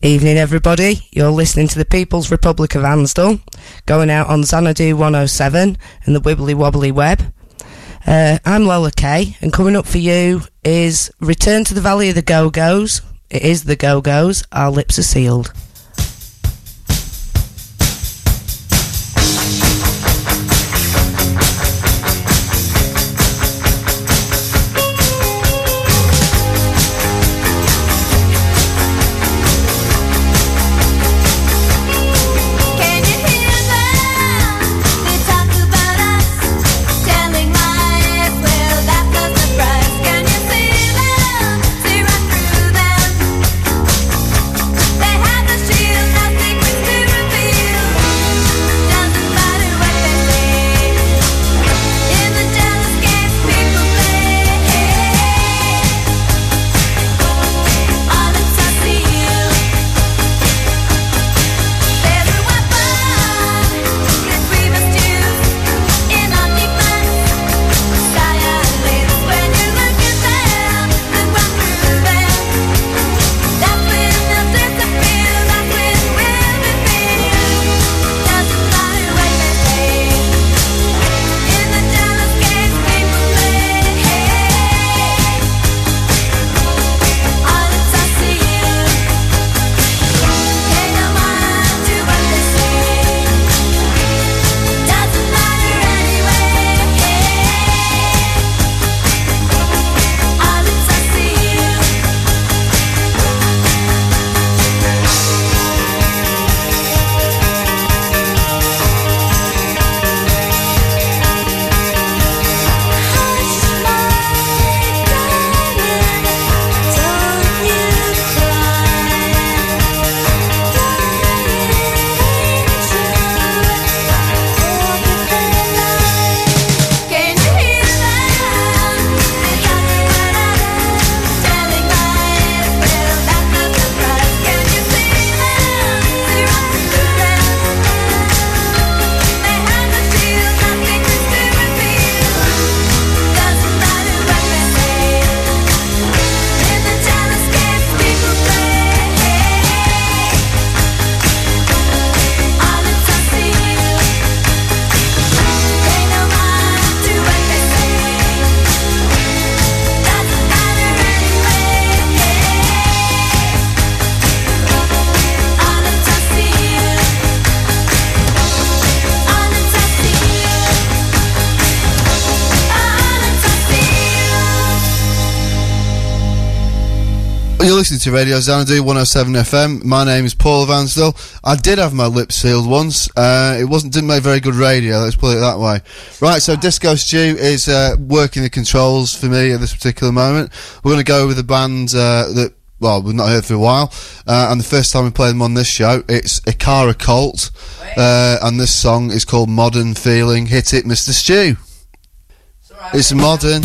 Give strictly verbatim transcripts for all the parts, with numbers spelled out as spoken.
Evening, everybody. You're listening to the People's Republic of Ansdell, going out on Xanadu one oh seven and the Wibbly Wobbly Web. Uh, I'm Lola Kay, and coming up for you is Return to the Valley of the Go-Go's. It is the Go-Go's. Our lips are sealed. You're listening to Radio Xanadu one oh seven F M. My name is Paul of Ansdell. I did have my lips sealed once. Uh, it wasn't didn't make very good radio, let's put it that way. Right, so Disco Stew is uh, working the controls for me at this particular moment. We're going to go with a band uh, that, well, we've not heard for a while. Uh, and the first time we played them on this show, it's Ikara Cult. Uh, and this song is called Modern Feeling. Hit it, Mister Stew. It's, right, it's modern.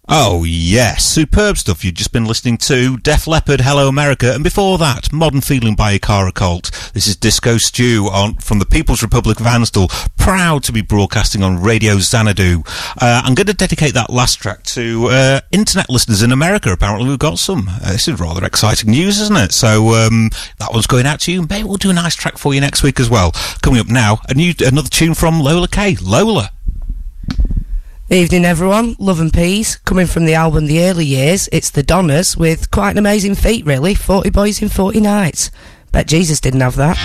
Oh, yes. Superb stuff. You've just been listening to Def Leppard, Hello America, and before that, Modern Feeling by Ikara Cult. This is Disco Stew on from the People's Republic of Ansdell, proud to be broadcasting on Radio Xanadu. Uh, I'm going to dedicate that last track to uh, internet listeners in America. Apparently we've got some. Uh, this is rather exciting news, isn't it? So um, that one's going out to you. Maybe we'll do a nice track for you next week as well. Coming up now, a new another tune from Lola Kay. Lola. Evening everyone, love and peace. Coming from the album The Early Years, it's the Donners with quite an amazing feat really, forty boys in forty nights. Bet Jesus didn't have that.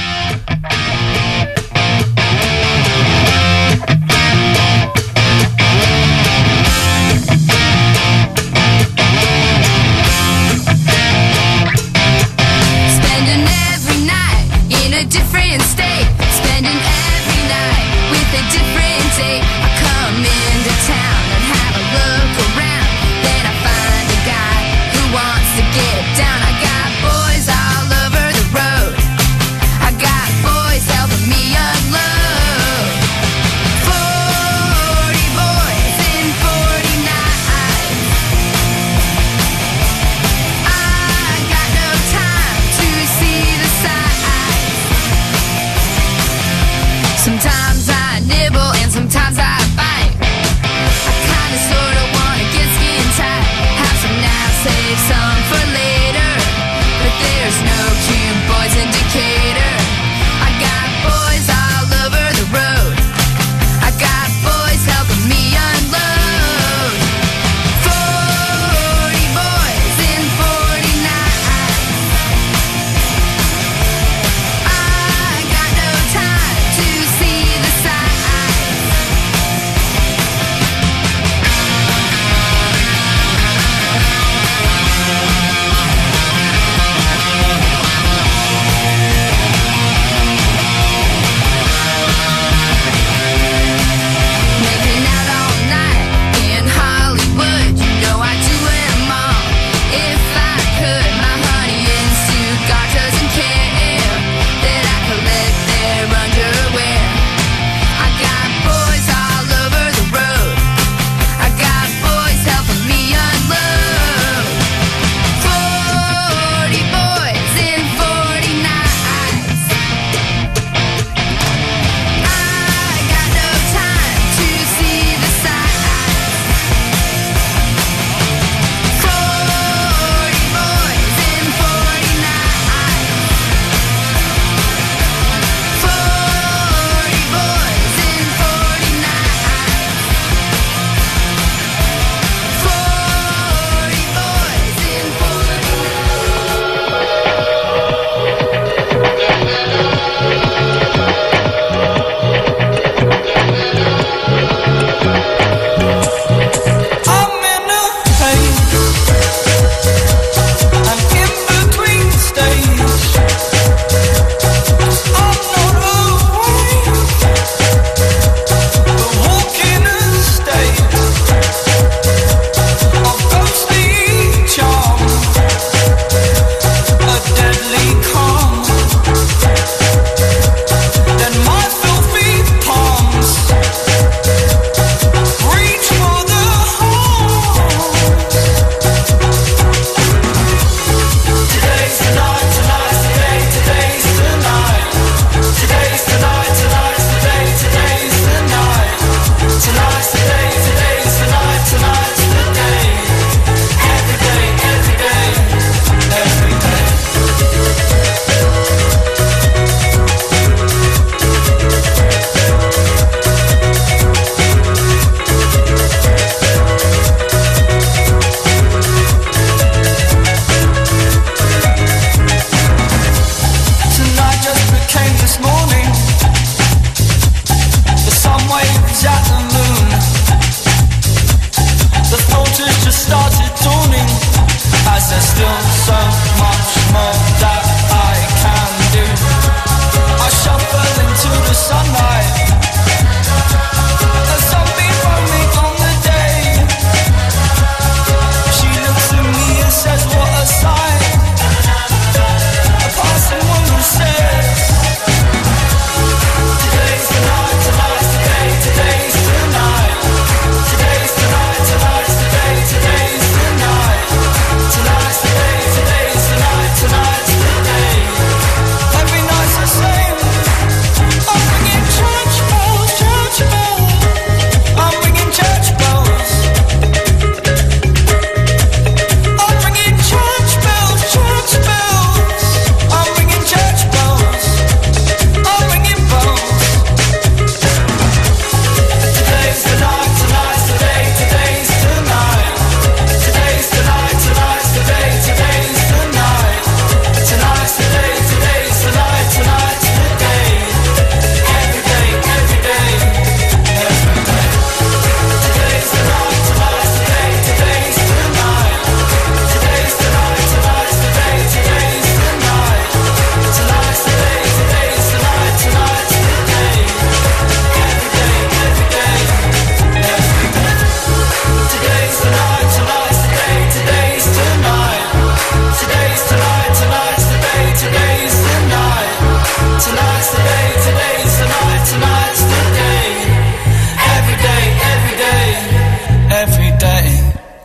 Spending every night in a different state, spending every night with a different date. I come into town and have a look around, then I find a guy who wants to get down. I got boys all over the road, I got boys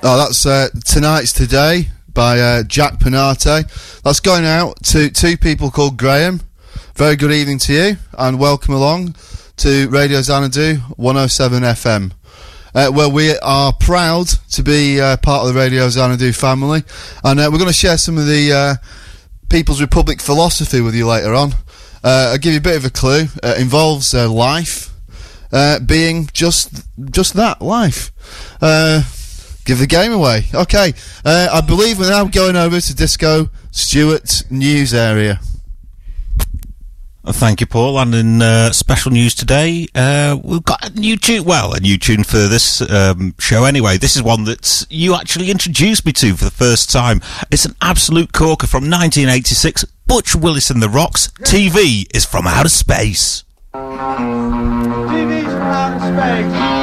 Oh, that's uh, Tonight's Today by uh, Jack Panate. That's going out to two people called Graham. Very good evening to you, and welcome along to Radio Xanadu one oh seven F M. Uh, where we are proud to be uh, part of the Radio Xanadu family, and uh, we're going to share some of the uh, People's Republic philosophy with you later on. Uh, I'll give you a bit of a clue. Uh, it involves uh, life uh, being just just that, life. Uh, give the game away. Okay, uh, I believe we're now going over to Disco Stuart's news area. Thank you, Paul. And in uh, special news today, uh, we've got a new tune. Well, a new tune for this um, show anyway. This is one that you actually introduced me to for the first time. It's an absolute corker from nineteen eighty-six. Butch Willis and the Rocks. T V is from outer space. T V's from outer space.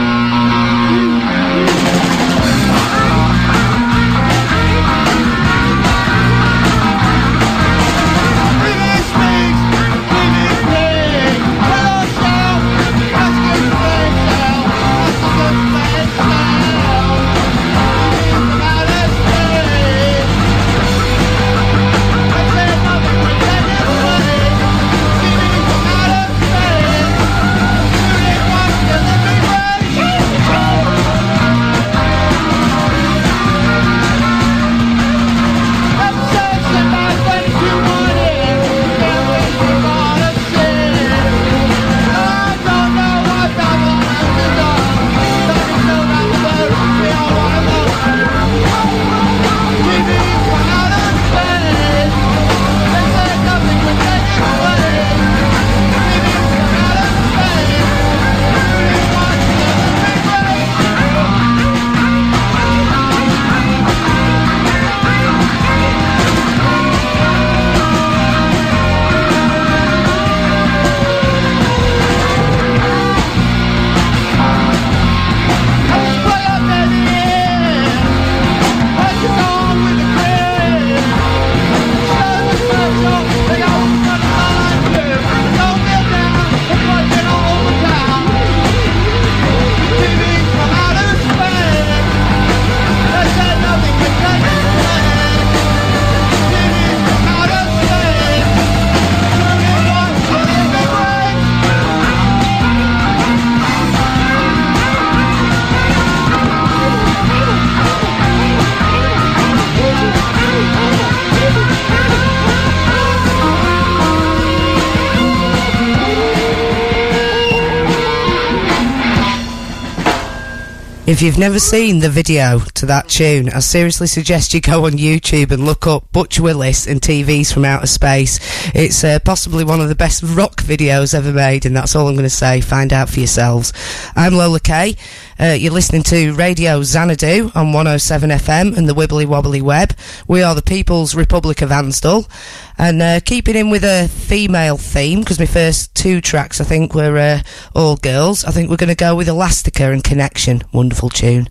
If you've never seen the video to that tune, I seriously suggest you go on YouTube and look up Butch Willis and T Vs from Outer Space. It's uh, possibly one of the best rock videos ever made, and that's all I'm going to say. Find out for yourselves. I'm Lola Kay. Uh, you're listening to Radio Xanadu on one oh seven F M and the Wibbly Wobbly Web. We are the People's Republic of Ansdell. And uh, keeping in with a female theme, because my first two tracks, I think, were uh, all girls, I think we're going to go with Elastica and Connection. Wonderful tune.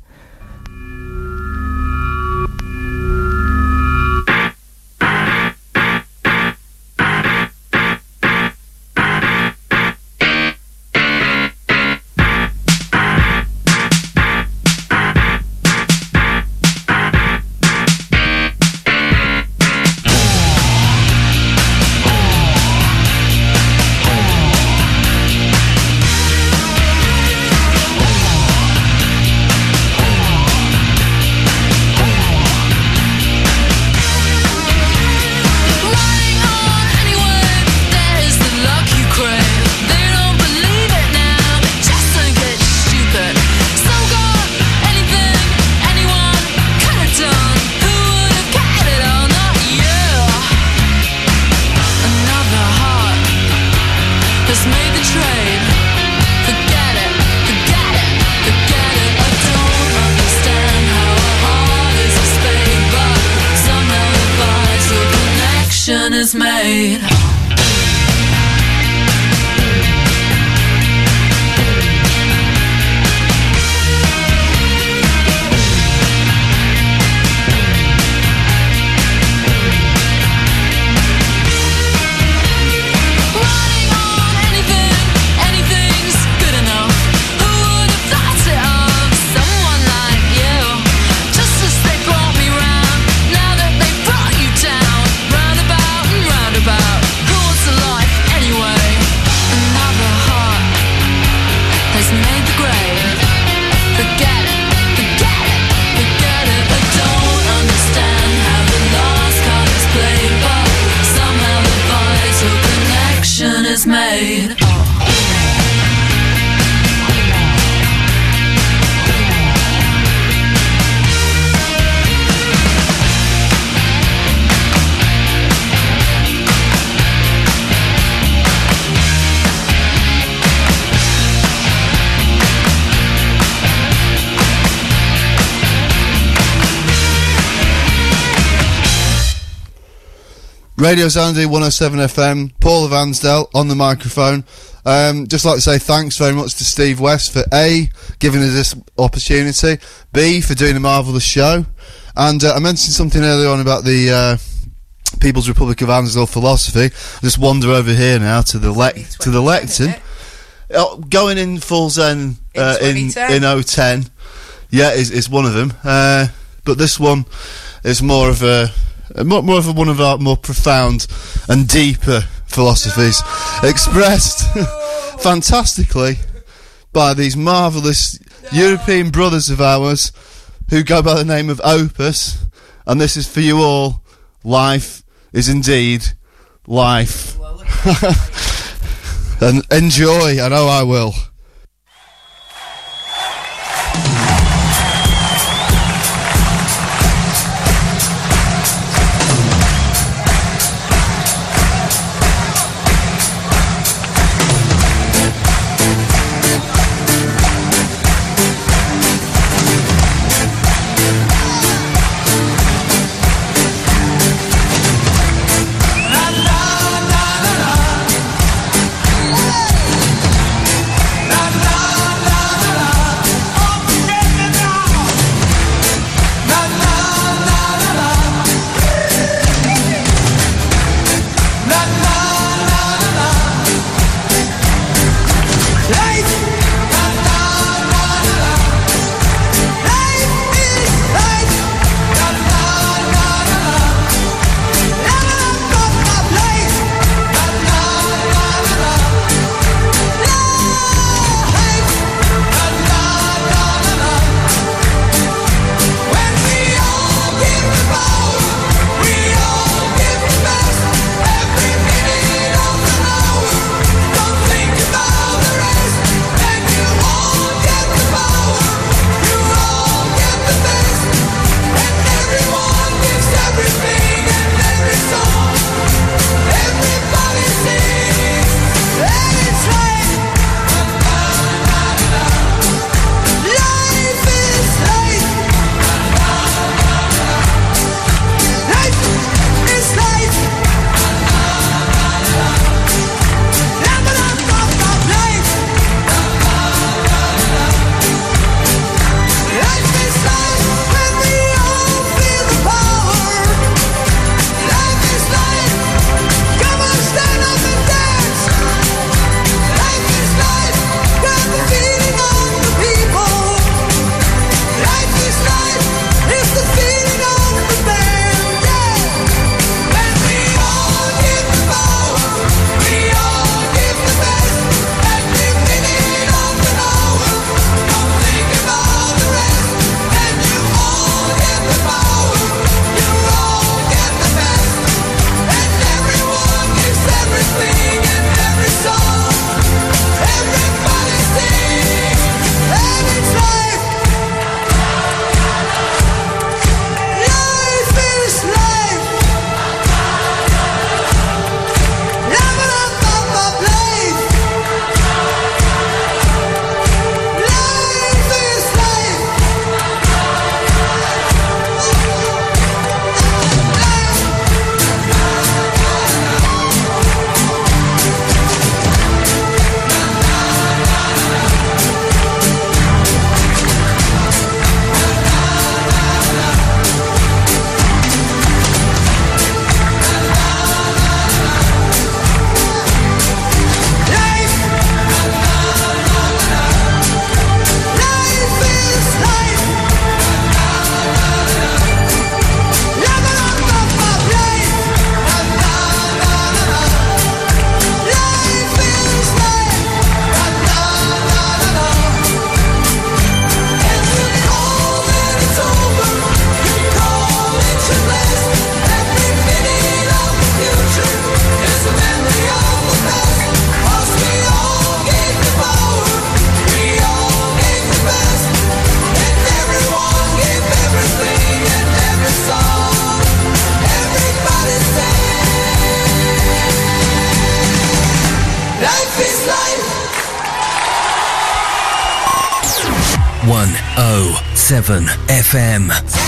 Is made. it all. Radio Xanadu one oh seven F M, Paul of Ansdell on the microphone. Um, just like to say thanks very much to Steve West for A, giving us this opportunity, B, for doing a marvellous show, and uh, I mentioned something earlier on about the uh, People's Republic of Ansdell philosophy. I just wander over here now to the le- to the lectern. Oh, going in full zen uh, in in oh ten, yeah, is is one of them. Uh, but this one is more of a more, more of a, one of our more profound and deeper philosophies, no! expressed fantastically by these marvellous no! European brothers of ours who go by the name of Opus, and this is for you all. Life is indeed life. And enjoy, I know I will. La one oh seven F M.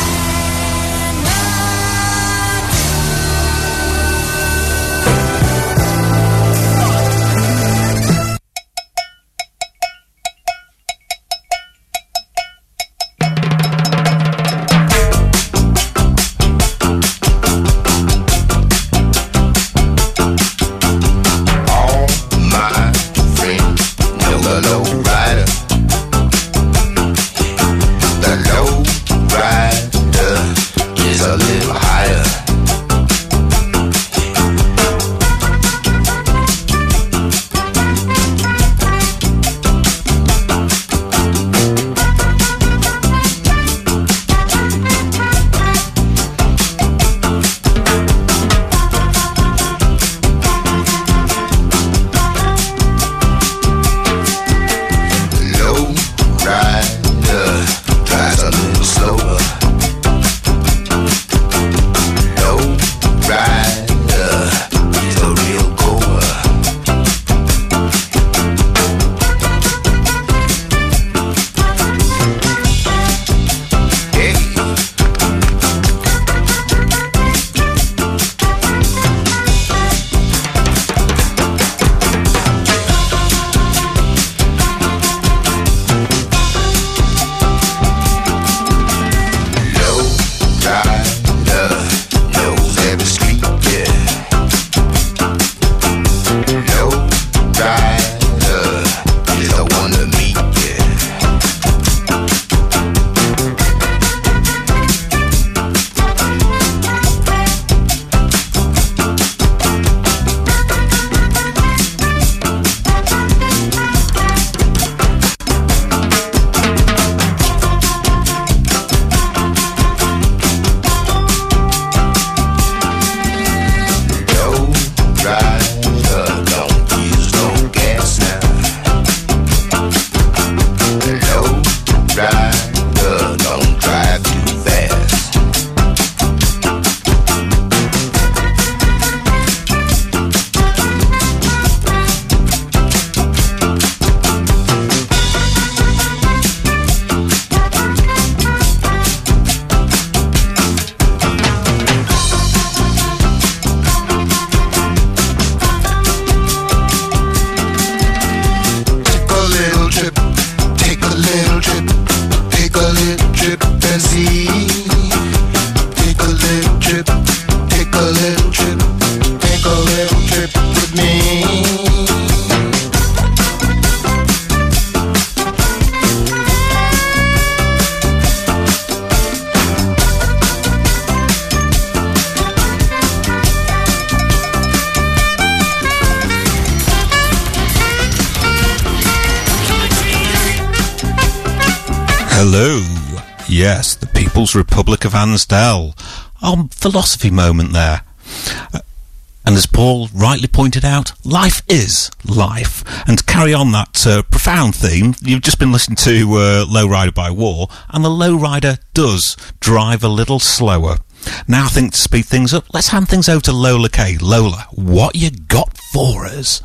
Hello. Yes, the People's Republic of Ansdell. Our philosophy moment there. Uh, and as Paul rightly pointed out, life is life. And to carry on that uh, profound theme, you've just been listening to uh, Lowrider by War, and the Lowrider does drive a little slower. Now I think to speed things up, let's hand things over to Lola K. Lola, what you got for us?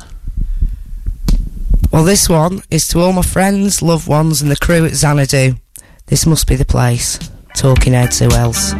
Well, this one is to all my friends, loved ones and the crew at Xanadu. This must be the place. Talking Heads, who else?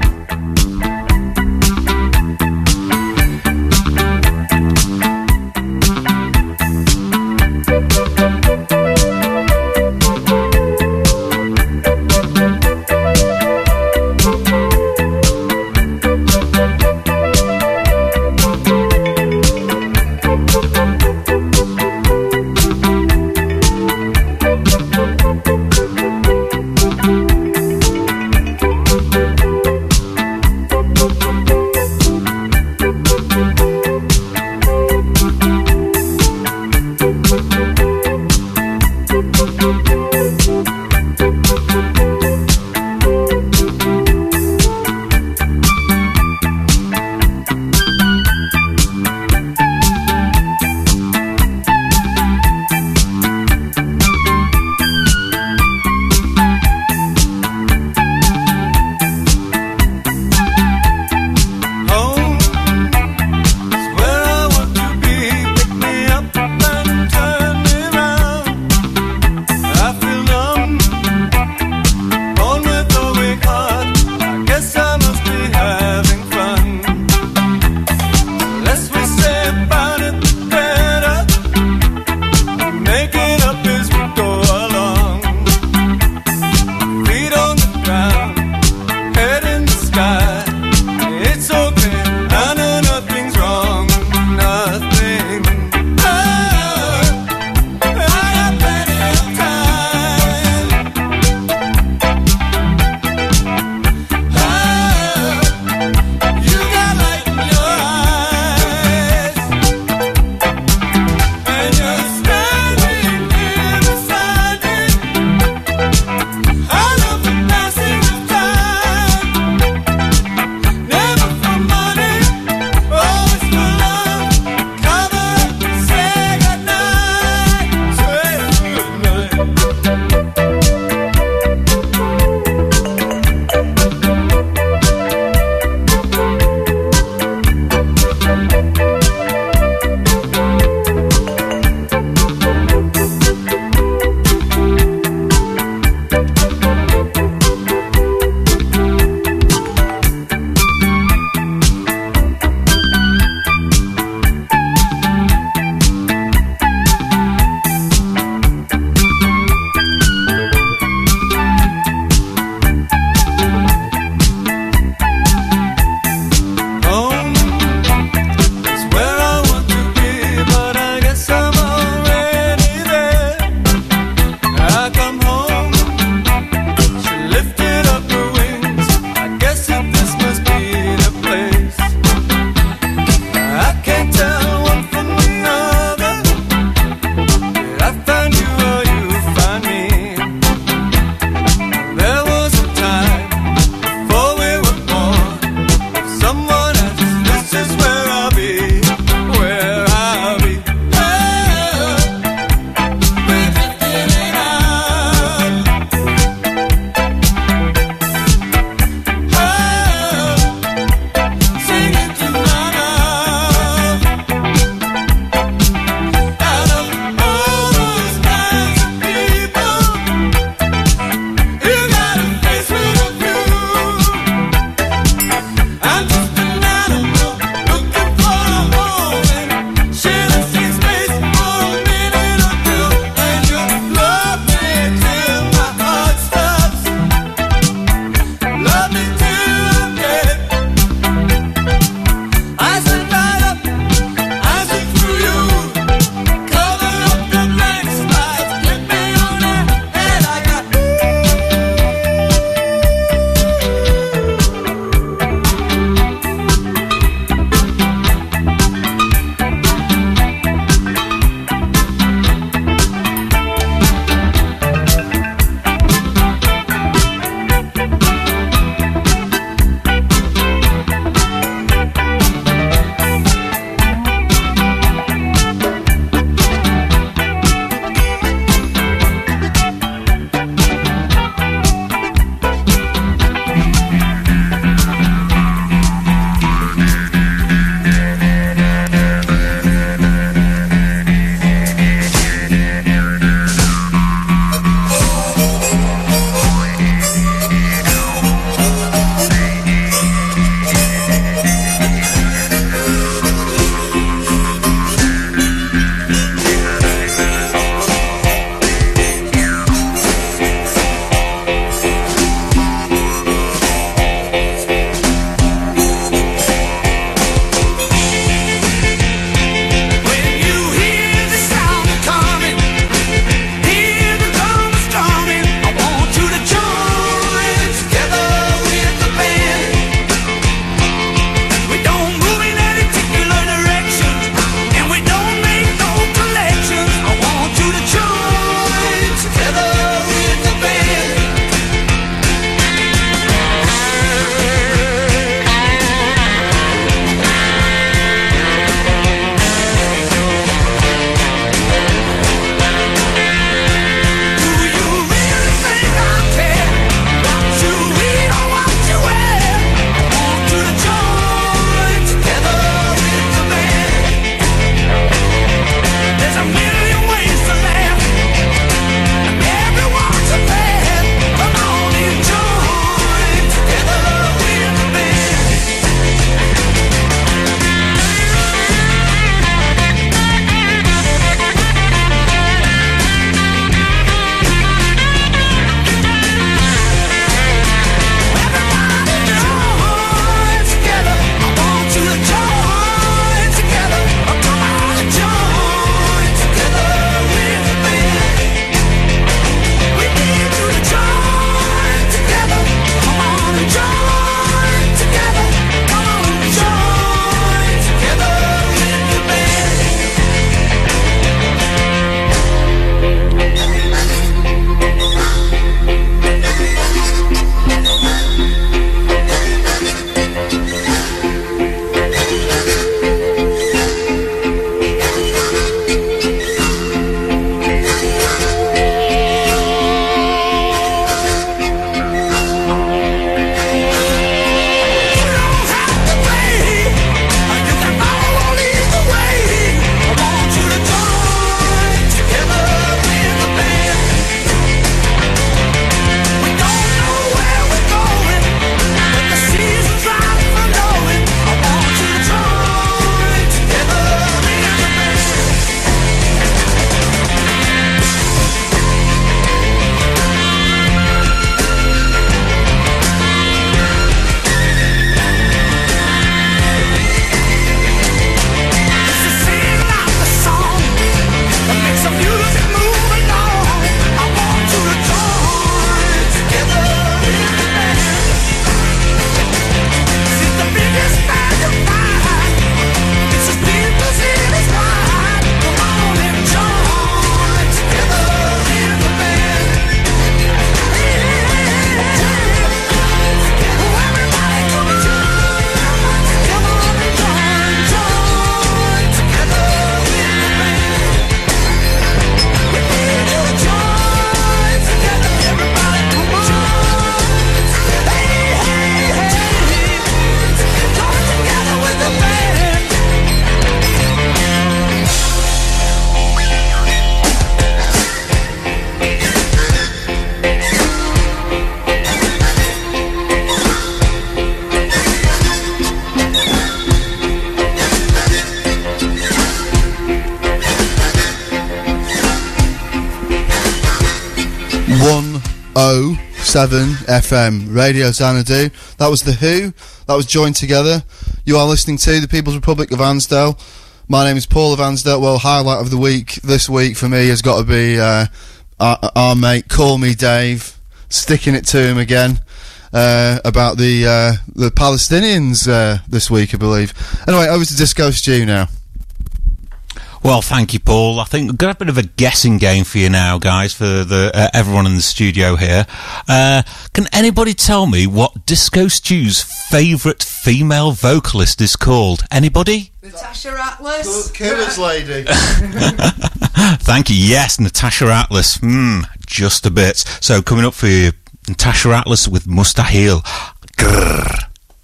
oh seven F M, Radio Xanadu. That was The Who. That was Joined Together. You are listening to the People's Republic of Ansdale. My name is Paul of Ansdale. Well, highlight of the week this week for me has got to be uh, our, our mate Call Me Dave, sticking it to him again uh, about the uh, the Palestinians uh, this week, I believe. Anyway, over to Disco Stew now. Well, thank you, Paul. I think we're going to have a bit of a guessing game for you now, guys, for the uh, everyone in the studio here. Uh, can anybody tell me what Disco Stew's favourite female vocalist is called? Anybody? Natasha Atlas. Killer's lady. Thank you. Yes, Natasha Atlas. Hmm, just a bit. So, coming up for you, Natasha Atlas with Mustahil. Grrr.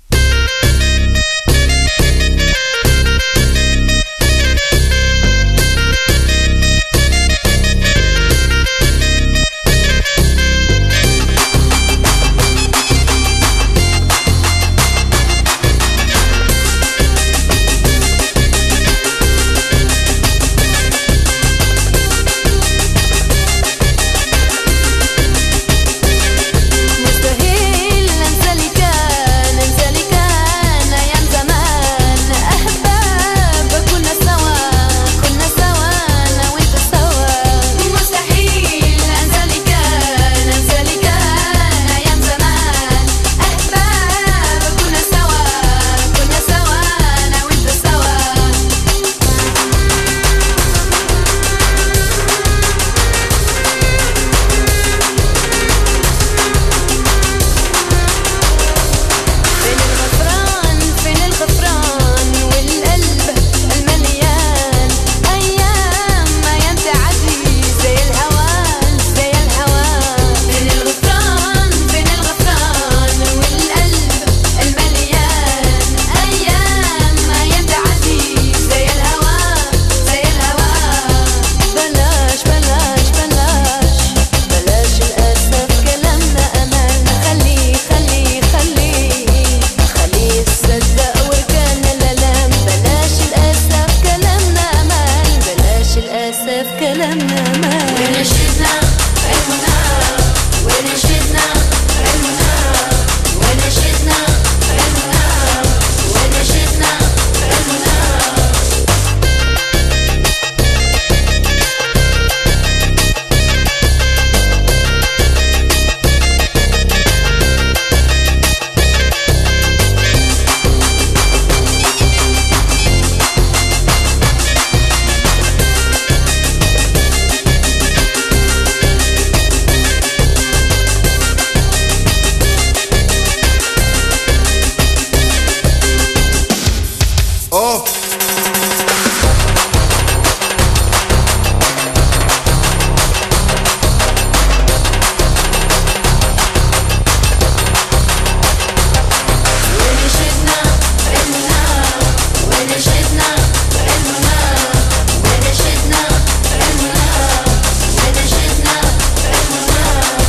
مستحيل انسى اللي كان انسى اللي كان ايام زمان احباب كنا سوا كنا سوا انا وانت سوا مستحيل انسى اللي كان انسى اللي كان ايام زمان احباب كنا سوا كنا سوا انا وانت سوا فين الغفران فين الغفران والقلب المليان أيام ما ينتعدي زي الهوان زي الهوان فين الغفران فين الغفران والقلب المليان أيام ما ينتعدي زي الهوان زي الهوان بلاش بلاش بلاش بلاش الأسف كلامنا أمان خليه خليه خليه خليه تصدق وكان الألم بلاش الأسف كلامنا أمان بلاش الأسف كلامنا أمان ونشدنا علمنا ونشدنا علمنا ونشدنا علمنا ونشدنا علمنا Oh! ونشدنا علمنا ونشدنا علمنا ونشدنا علمنا ونشدنا علمنا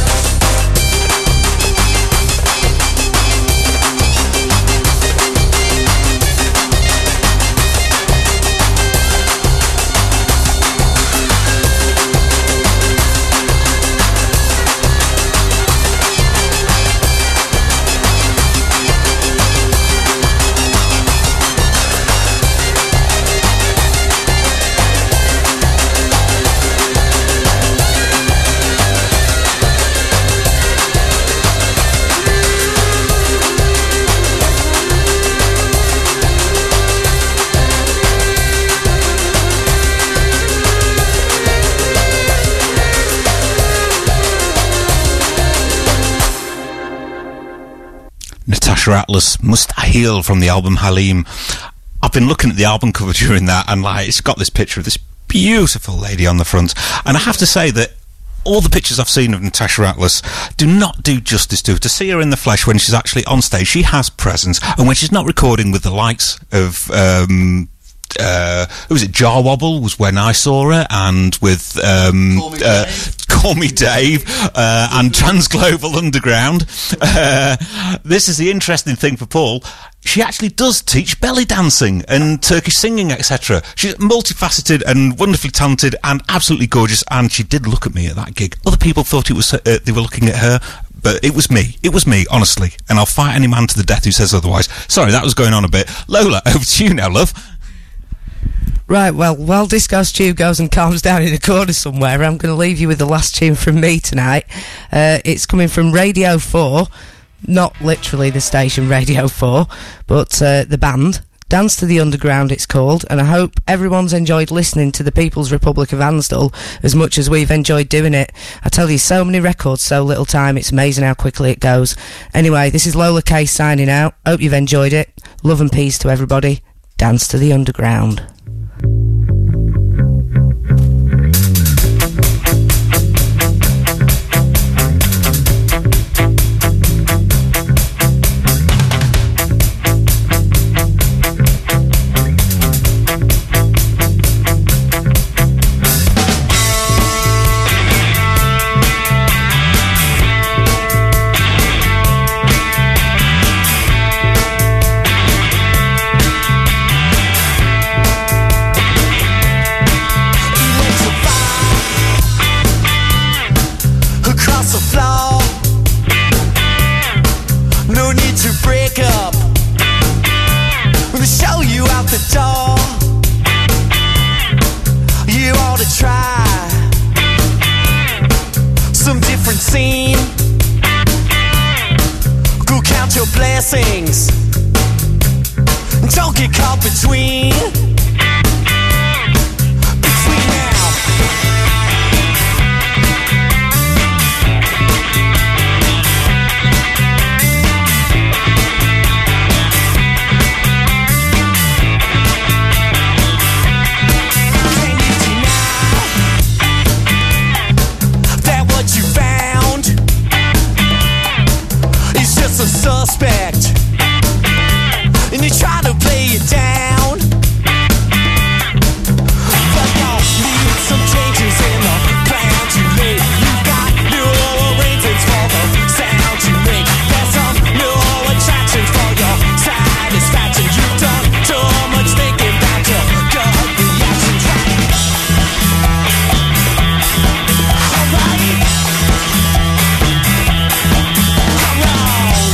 Natasha Atlas, Mustahil from the album Halim. I've been looking at the album cover during that, and like it's got this picture of this beautiful lady on the front. And I have to say that all the pictures I've seen of Natasha Atlas do not do justice to her. To see her in the flesh when she's actually on stage, she has presence, and when she's not recording with the likes of um uh who was it, Jar Wobble was when I saw her, and with um Call Me uh, Dave. Call Me Dave, uh, and Transglobal Underground. Uh, this is the interesting thing for Paul. She actually does teach belly dancing and Turkish singing, et cetera. She's multifaceted and wonderfully talented and absolutely gorgeous, and she did look at me at that gig. Other people thought it was uh, they were looking at her, but it was me. It was me, honestly. And I'll fight any man to the death who says otherwise. Sorry, that was going on a bit. Lola, over to you now, love. Right, well, while Disco Stew goes and calms down in a corner somewhere, I'm going to leave you with the last tune from me tonight. Uh, it's coming from Radio four, not literally the station Radio four, but uh, the band. Dance to the Underground, it's called, and I hope everyone's enjoyed listening to the People's Republic of Ansdell as much as we've enjoyed doing it. I tell you, so many records, so little time, it's amazing how quickly it goes. Anyway, this is Lola K signing out. Hope you've enjoyed it. Love and peace to everybody. Dance to the Underground. Don't get caught between Between now Can you deny that what you found is just a suspect? And you try to play it down, but y'all need some changes in the plan to make. You've got new arrangements for the sound you make. There's some new attractions for your satisfaction. You've done too much thinking about your gut reactions, right? Alright. Come on.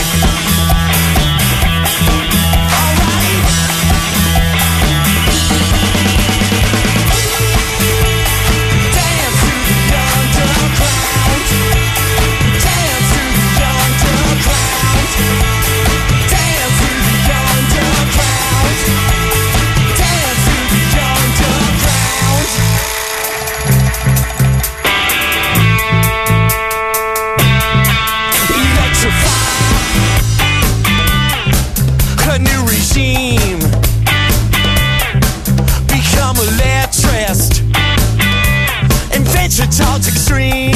Become electricist. Adventure towards extreme.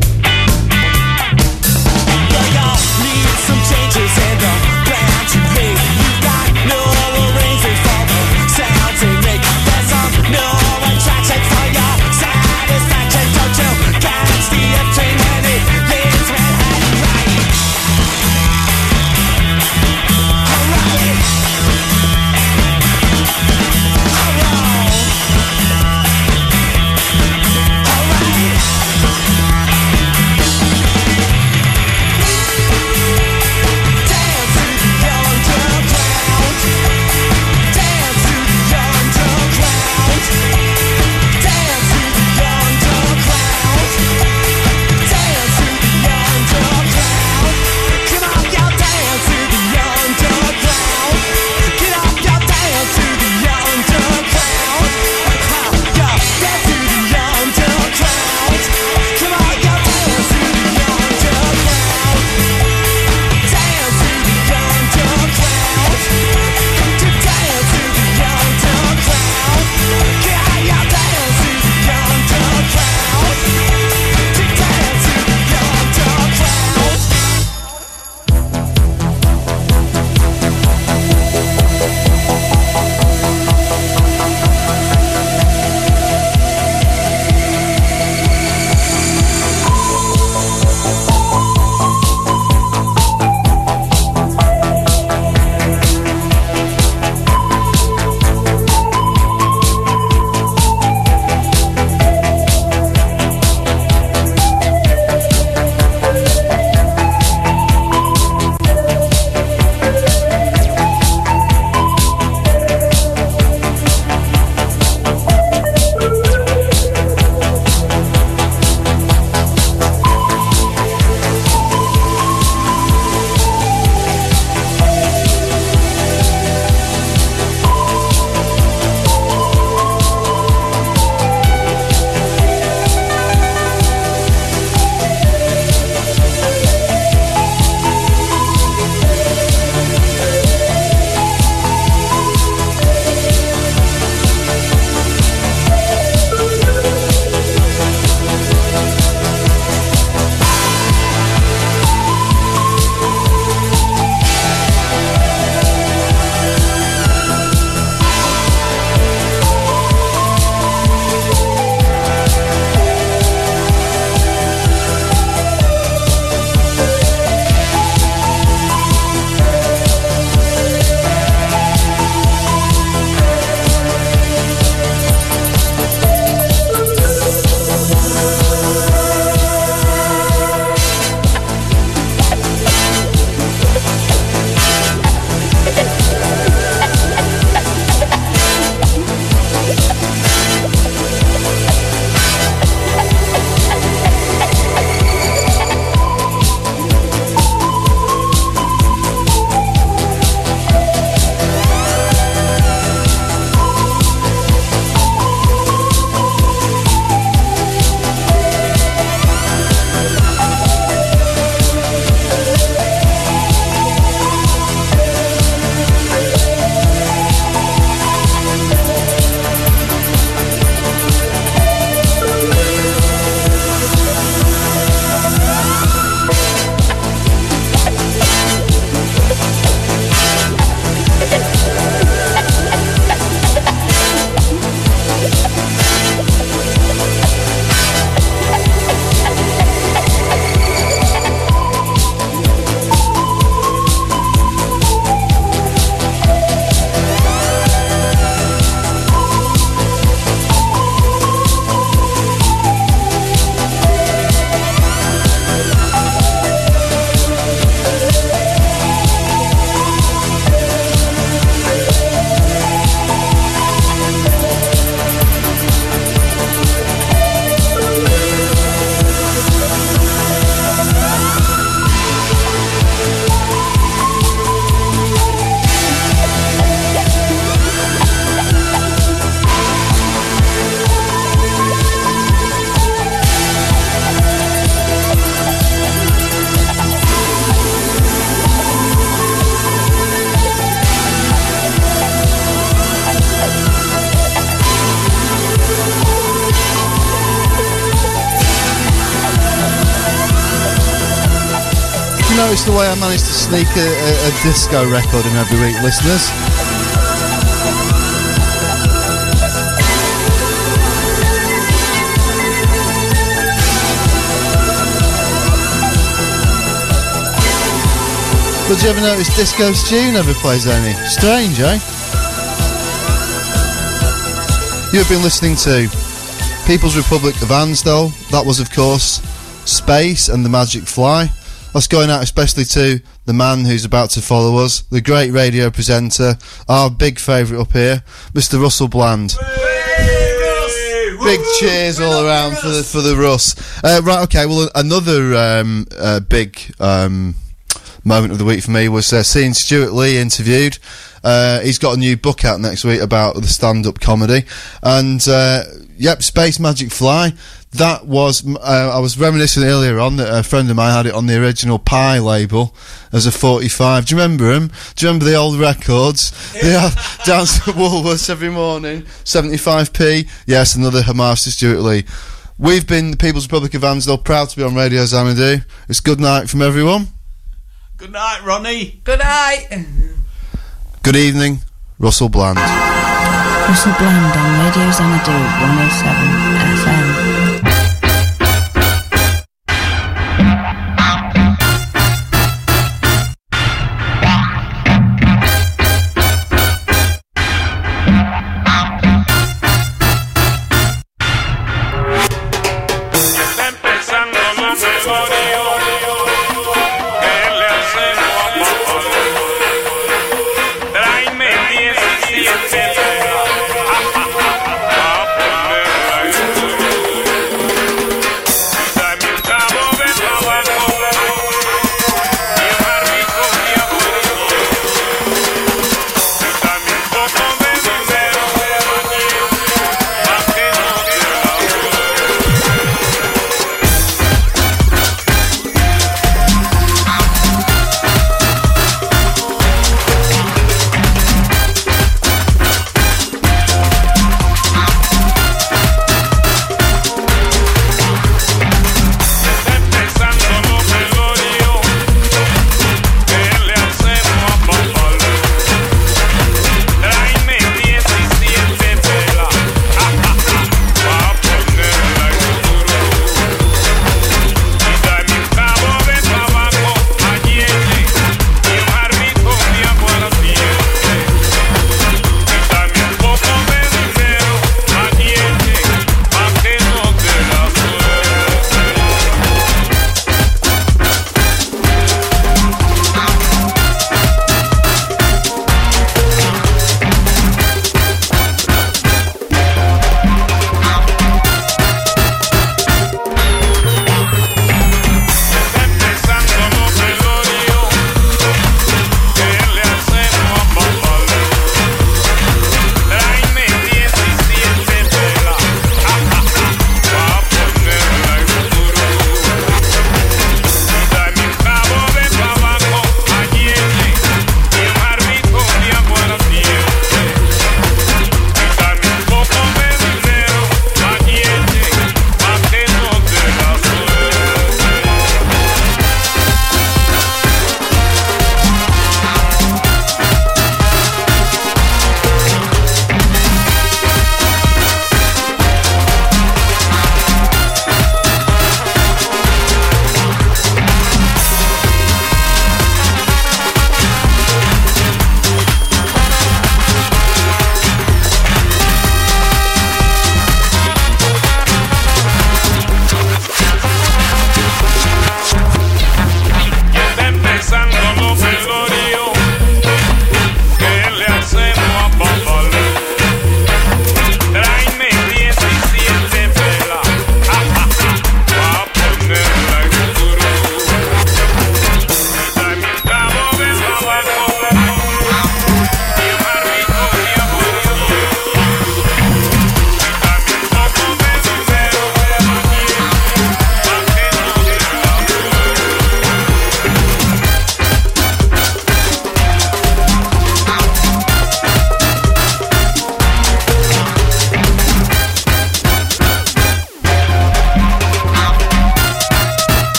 But y'all need some changes in the plan to make. You've got no arrangements for the sounds they make. There's some no attraction for your satisfaction. Don't you catch the F train when it leaves Manhattan, right? Alright. Alright. notice the way I managed to sneak a, a, a disco record in every week, listeners? But did you ever notice Disco Stew never plays any? Strange, eh? You have been listening to People's Republic of Ansdell. That was, of course, Space and the Magic Fly. That's going out especially to the man who's about to follow us, the great radio presenter, our big favourite up here, Mister Russell Bland. Big cheers all around for the for the Russ. Uh, right, okay. Well, another um, uh, big um, moment of the week for me was uh, seeing Stuart Lee interviewed. Uh, he's got a new book out next week about the stand-up comedy, and uh, yep, Space Magic Fly. That was, uh, I was reminiscing earlier on that a friend of mine had it on the original Pie label as a forty-five. Do you remember him? Do you remember the old records? Yeah, down to Woolworths every morning, seventy-five p. Yes, another homage to Stuart Lee. We've been the People's Republic of Ansdell, proud to be on Radio Xanadu. It's good night from everyone. Good night, Ronnie. Good night. Good evening, Russell Bland. Russell Bland on Radio Xanadu one oh seven F M.